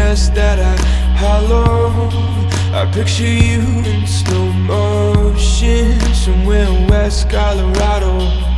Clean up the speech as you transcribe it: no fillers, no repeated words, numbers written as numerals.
nest that I hollowed. I picture you in slow motion somewhere in West Colorado.